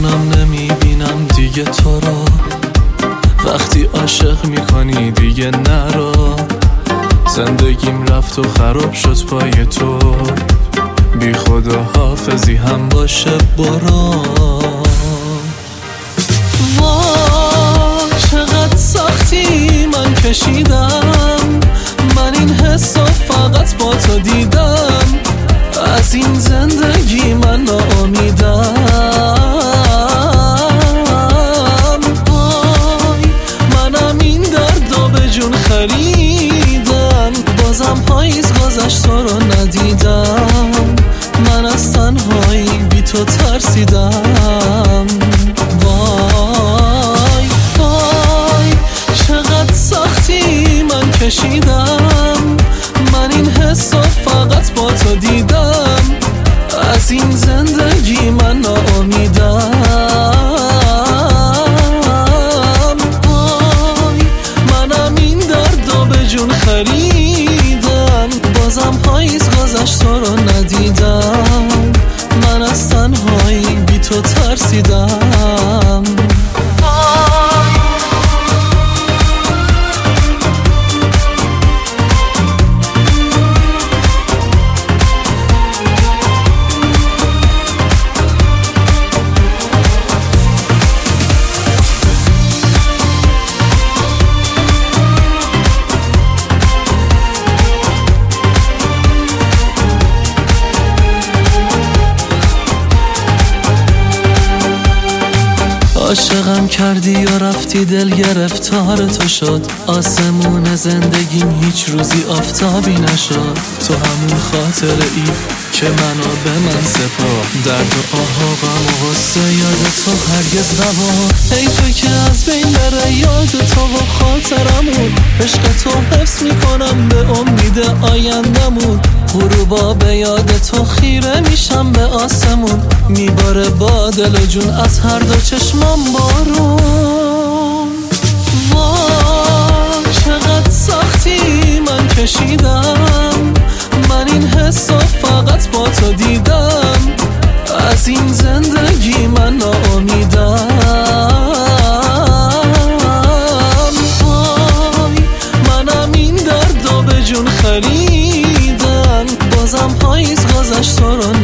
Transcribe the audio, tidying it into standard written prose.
چشمونم نمیبینم دیگه تو را، وقتی عاشق میکنی دیگه نرا. زندگیم رفت و خراب شد پای تو، بی خدا حافظی هم باشه برو. وای چقدر سختی من کشیدم، من این حسا فقط با تو دیدم. از این زندگی من ناامیدم. وای منم این دردو به جون خریدم، بازم پاییز گذشت تو رو ندیدم. من از تنهایی بی تو ترسیدم. وای وای چقدر سختی من کشیدم، من این حسا فقط با تو دیدم. از این زندگی من ناامیدم. وای منم این دردو به جون خریدم، بازم پاییز گذشت تو رو ندیدم. من از تنهایی بی تو ترسیدم. عاشقم کردی و رفتی دل گرفتار تو شد. آسمون زندگیم هیچ روزی آفتابی نشد. تو همون خاطره ای که منو به من سپار، درد و آها غم و غصه یاد تو هرگز نبار. حیفه که از بین بره یاد تو و خاطرمون، عشق تو حفظ میکنم به امید آیندمون. غروبا به یاد تو خیره میشم به آسمون، میباره با دل و جون از هر دو چشمام بارون. وای چقدر سختی من کشیدم، من این حسا فقط با تو دیدم. از این زندگی من ناامیدم. وای منم این دردو به جون خریدم، بازم پاییز گذشت تو رو